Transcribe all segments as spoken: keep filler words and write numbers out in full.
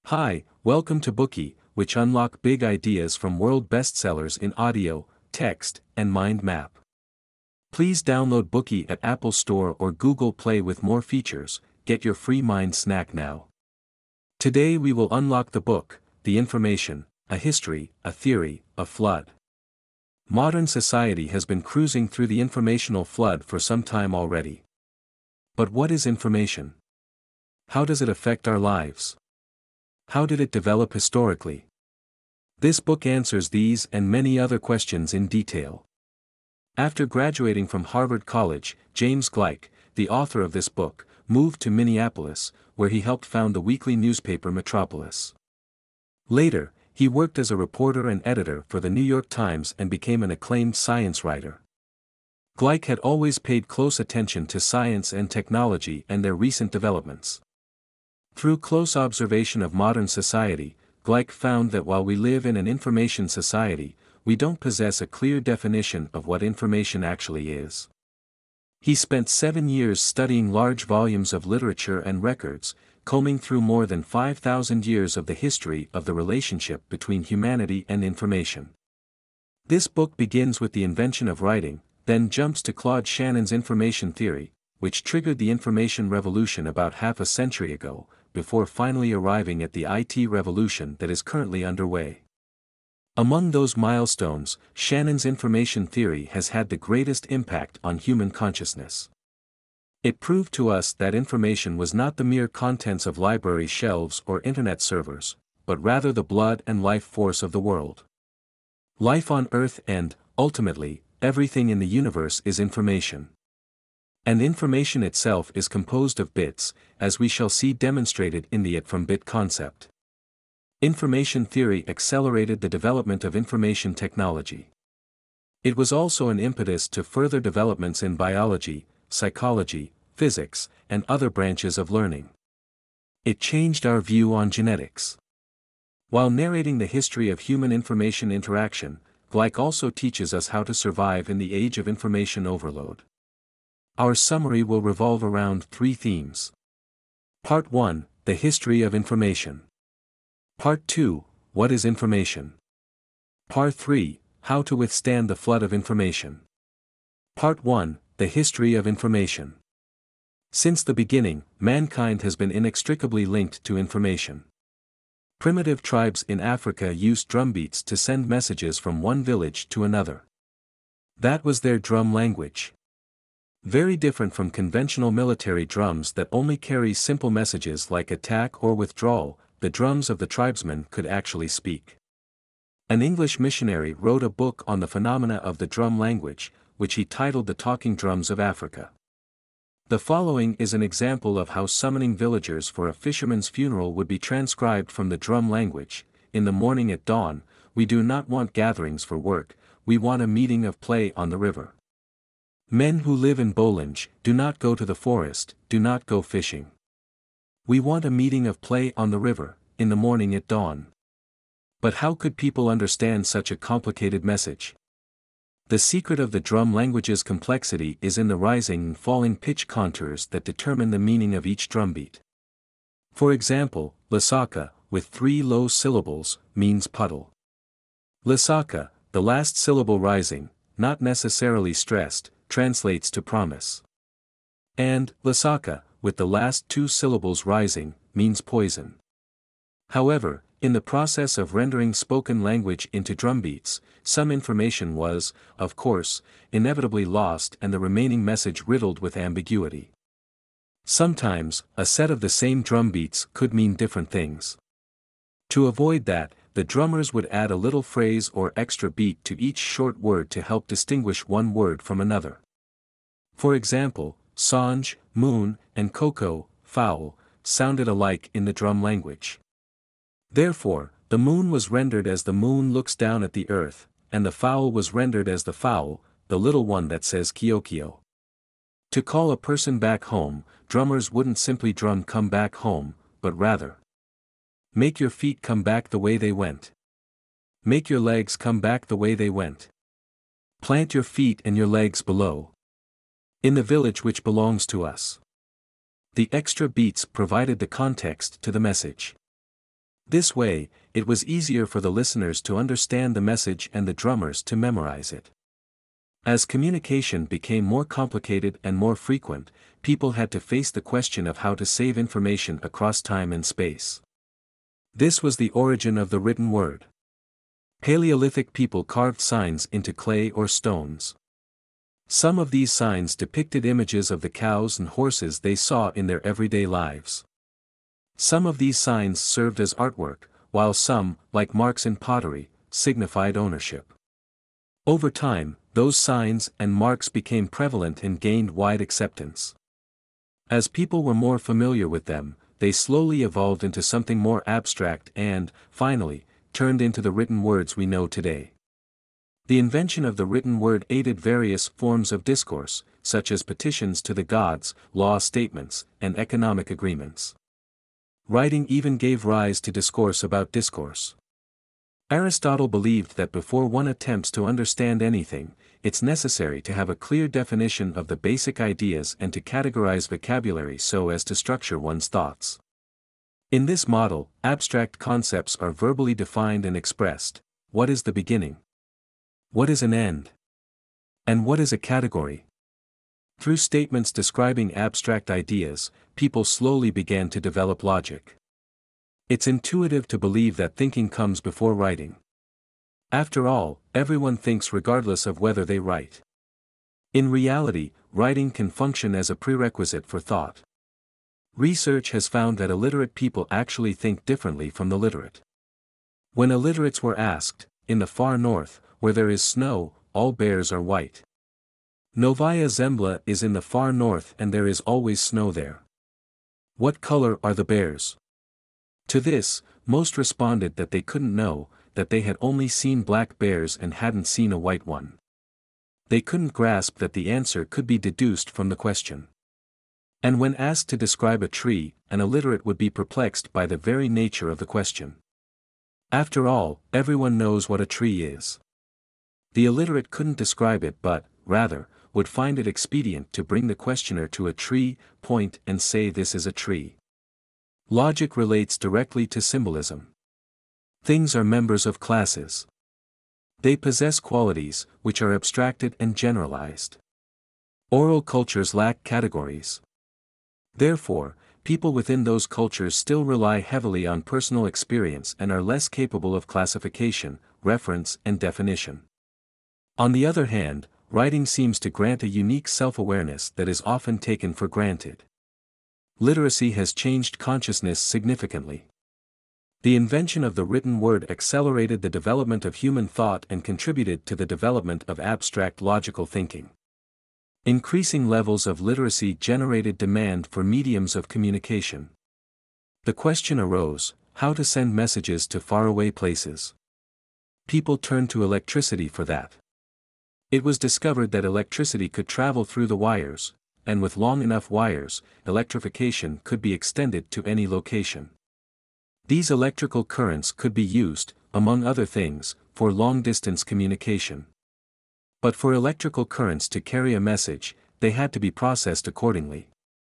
Hi, welcome to Bookie, which unlock big ideas from world bestsellers in audio, text, and mind map. Please download Bookie at Apple Store or Google Play with more features. Get your free mind snack now. Today we will unlock the book, The Information, a History, a Theory, a Flood. Modern society has been cruising through the informational flood for some time already. But what is information? How does it affect our lives? How did it develop historically? This book answers these and many other questions in detail. After graduating from Harvard College, James Gleick, the author of this book, moved to Minneapolis, where he helped found the weekly newspaper Metropolis. Later, he worked as a reporter and editor for the New York Times and became an acclaimed science writer. Gleick had always paid close attention to science and technology and their recent developments. Through close observation of modern society, Gleick found that while we live in an information society, we don't possess a clear definition of what information actually is. He spent seven years studying large volumes of literature and records, combing through more than five thousand years of the history of the relationship between humanity and information. This book begins with the invention of writing, then jumps to Claude Shannon's information theory, which triggered the information revolution about half a century ago, before finally arriving at the I T revolution that is currently underway. Among those milestones, Shannon's information theory has had the greatest impact on human consciousness. It proved to us that information was not the mere contents of library shelves or internet servers, but rather the blood and life force of the world. Life on Earth and, ultimately, everything in the universe is information. And information itself is composed of bits, as we shall see demonstrated in the it-from-bit concept. Information theory accelerated the development of information technology. It was also an impetus to further developments in biology, psychology, physics, and other branches of learning. It changed our view on genetics. While narrating the history of human information interaction, Gleick also teaches us how to survive in the age of information overload. Our summary will revolve around three themes. Part one, the history of information. Part two, what is information? Part three, how to withstand the flood of information. Part one, the history of information. Since the beginning, mankind has been inextricably linked to information. Primitive tribes in Africa used drumbeats to send messages from one village to another. That was their drum language. Very different from conventional military drums that only carry simple messages like attack or withdrawal, the drums of the tribesmen could actually speak. An English missionary wrote a book on the phenomena of the drum language, which he titled The Talking Drums of Africa. The following is an example of how summoning villagers for a fisherman's funeral would be transcribed from the drum language. In the morning at dawn, we do not want gatherings for work, we want a meeting of play on the river. Men who live in Bolinge, do not go to the forest, do not go fishing. We want a meeting of play on the river, in the morning at dawn. But how could people understand such a complicated message? The secret of the drum language's complexity is in the rising and falling pitch contours that determine the meaning of each drumbeat. For example, Lusaka, with three low syllables, means puddle. Lusaka, the last syllable rising, not necessarily stressed, translates to promise. And, Lusaka, with the last two syllables rising, means poison. However, in the process of rendering spoken language into drumbeats, some information was, of course, inevitably lost and the remaining message riddled with ambiguity. Sometimes, a set of the same drumbeats could mean different things. To avoid that, the drummers would add a little phrase or extra beat to each short word to help distinguish one word from another. For example, songe, moon, and cocoa, fowl, sounded alike in the drum language. Therefore, the moon was rendered as the moon looks down at the earth, and the fowl was rendered as the fowl, the little one that says kiokio. To call a person back home, drummers wouldn't simply drum come back home, but rather, make your feet come back the way they went. Make your legs come back the way they went. Plant your feet and your legs below. In the village which belongs to us. The extra beats provided the context to the message. This way, it was easier for the listeners to understand the message and the drummers to memorize it. As communication became more complicated and more frequent, people had to face the question of how to save information across time and space. This was the origin of the written word. Paleolithic people carved signs into clay or stones. Some of these signs depicted images of the cows and horses they saw in their everyday lives. Some of these signs served as artwork, while some, like marks in pottery, signified ownership. Over time, those signs and marks became prevalent and gained wide acceptance. As people were more familiar with them, they slowly evolved into something more abstract and, finally, turned into the written words we know today. The invention of the written word aided various forms of discourse, such as petitions to the gods, law statements, and economic agreements. Writing even gave rise to discourse about discourse. Aristotle believed that before one attempts to understand anything, it's necessary to have a clear definition of the basic ideas and to categorize vocabulary so as to structure one's thoughts. In this model, abstract concepts are verbally defined and expressed. What is the beginning? What is an end? And what is a category? Through statements describing abstract ideas, people slowly began to develop logic. It's intuitive to believe that thinking comes before writing. After all, everyone thinks regardless of whether they write. In reality, writing can function as a prerequisite for thought. Research has found that illiterate people actually think differently from the literate. When illiterates were asked, in the far north, where there is snow, all bears are white. Novaya Zembla is in the far north and there is always snow there. What color are the bears? To this, most responded that they couldn't know, that they had only seen black bears and hadn't seen a white one. They couldn't grasp that the answer could be deduced from the question. And when asked to describe a tree, an illiterate would be perplexed by the very nature of the question. After all, everyone knows what a tree is. The illiterate couldn't describe it but, rather, would find it expedient to bring the questioner to a tree, point and say this is a tree. Logic relates directly to symbolism. Things are members of classes. They possess qualities, which are abstracted and generalized. Oral cultures lack categories. Therefore, people within those cultures still rely heavily on personal experience and are less capable of classification, reference and definition. On the other hand, writing seems to grant a unique self-awareness that is often taken for granted. Literacy has changed consciousness significantly. The invention of the written word accelerated the development of human thought and contributed to the development of abstract logical thinking. Increasing levels of literacy generated demand for mediums of communication. The question arose, how to send messages to faraway places. People turned to electricity for that. It was discovered that electricity could travel through the wires, and with long enough wires, electrification could be extended to any location. These electrical currents could be used, among other things, for long-distance communication. But for electrical currents to carry a message, they had to be processed accordingly.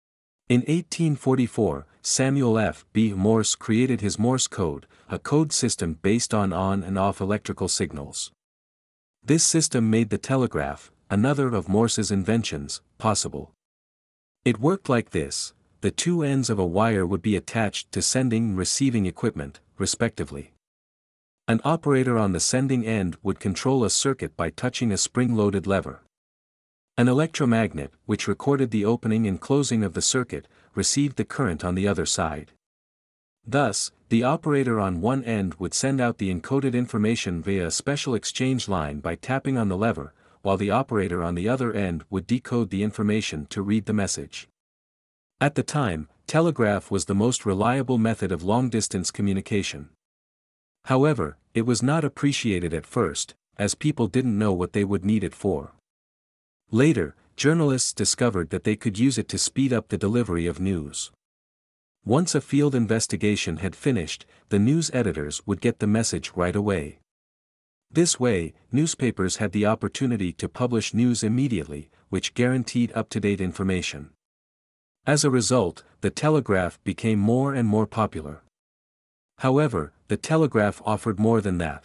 In eighteen forty-four, Samuel F B Morse created his Morse code, a code system based on on and off electrical signals. This system made the telegraph, another of Morse's inventions, possible. It worked like this: the two ends of a wire would be attached to sending and receiving equipment, respectively. An operator on the sending end would control a circuit by touching a spring-loaded lever. An electromagnet, which recorded the opening and closing of the circuit, received the current on the other side. Thus, the operator on one end would send out the encoded information via a special exchange line by tapping on the lever, while the operator on the other end would decode the information to read the message. At the time, telegraph was the most reliable method of long-distance communication. However, it was not appreciated at first, as people didn't know what they would need it for. Later, journalists discovered that they could use it to speed up the delivery of news. Once a field investigation had finished, the news editors would get the message right away. This way, newspapers had the opportunity to publish news immediately, which guaranteed up-to-date information. As a result, the telegraph became more and more popular. However, the telegraph offered more than that.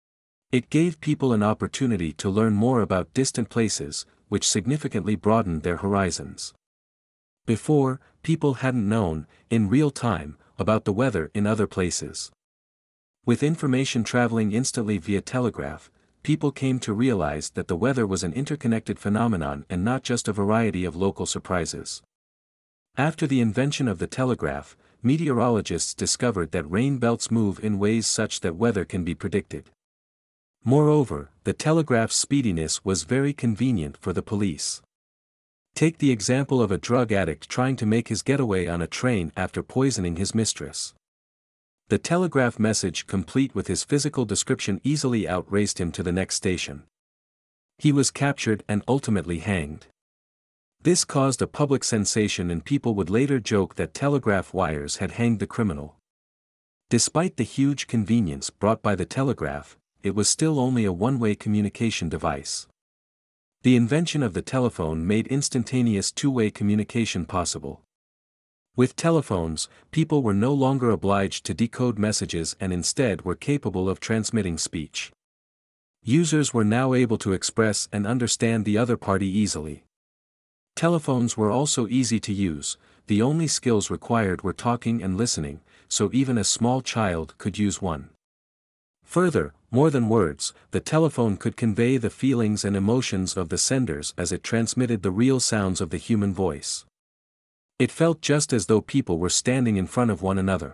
It gave people an opportunity to learn more about distant places, which significantly broadened their horizons. Before, people hadn't known, in real time, about the weather in other places. With information traveling instantly via telegraph, people came to realize that the weather was an interconnected phenomenon and not just a variety of local surprises. After the invention of the telegraph, meteorologists discovered that rain belts move in ways such that weather can be predicted. Moreover, the telegraph's speediness was very convenient for the police. Take the example of a drug addict trying to make his getaway on a train after poisoning his mistress. The telegraph message, complete with his physical description, easily outraced him to the next station. He was captured and ultimately hanged. This caused a public sensation, and people would later joke that telegraph wires had hanged the criminal. Despite the huge convenience brought by the telegraph, it was still only a one-way communication device. The invention of the telephone made instantaneous two-way communication possible. With telephones, people were no longer obliged to decode messages and instead were capable of transmitting speech. Users were now able to express and understand the other party easily. Telephones were also easy to use, the only skills required were talking and listening, so even a small child could use one. Further, more than words, the telephone could convey the feelings and emotions of the senders as it transmitted the real sounds of the human voice. It felt just as though people were standing in front of one another.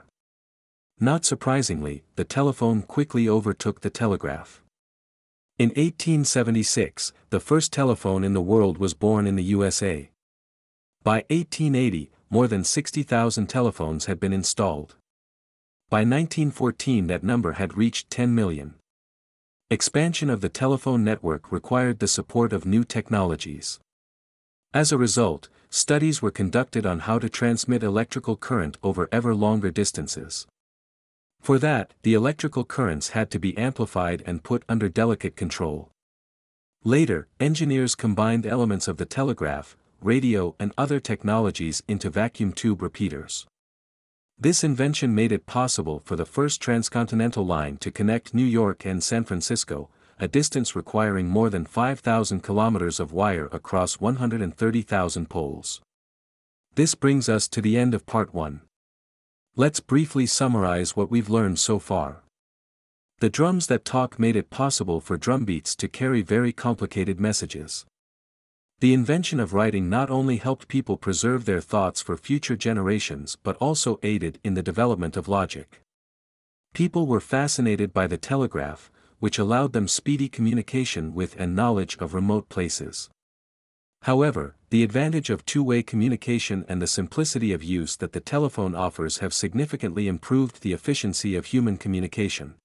Not surprisingly, the telephone quickly overtook the telegraph. In eighteen seventy-six, the first telephone in the world was born in the U S A. By eighteen eighty, more than sixty thousand telephones had been installed. By nineteen fourteen, that number had reached ten million. Expansion of the telephone network required the support of new technologies. As a result, studies were conducted on how to transmit electrical current over ever longer distances. For that, the electrical currents had to be amplified and put under delicate control. Later, engineers combined elements of the telegraph, radio, and other technologies into vacuum tube repeaters. This invention made it possible for the first transcontinental line to connect New York and San Francisco, a distance requiring more than five thousand kilometers of wire across one hundred thirty thousand poles. This brings us to the end of part one. Let's briefly summarize what we've learned so far. The drums that talk made it possible for drumbeats to carry very complicated messages. The invention of writing not only helped people preserve their thoughts for future generations but also aided in the development of logic. People were fascinated by the telegraph, which allowed them speedy communication with and knowledge of remote places. However, the advantage of two-way communication and the simplicity of use that the telephone offers have significantly improved the efficiency of human communication.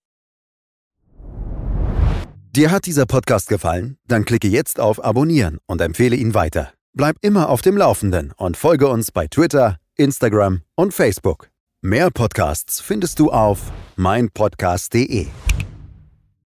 Dir hat dieser Podcast gefallen? Dann klicke jetzt auf Abonnieren und empfehle ihn weiter. Bleib immer auf dem Laufenden und folge uns bei Twitter, Instagram und Facebook. Mehr Podcasts findest du auf mein podcast punkt de.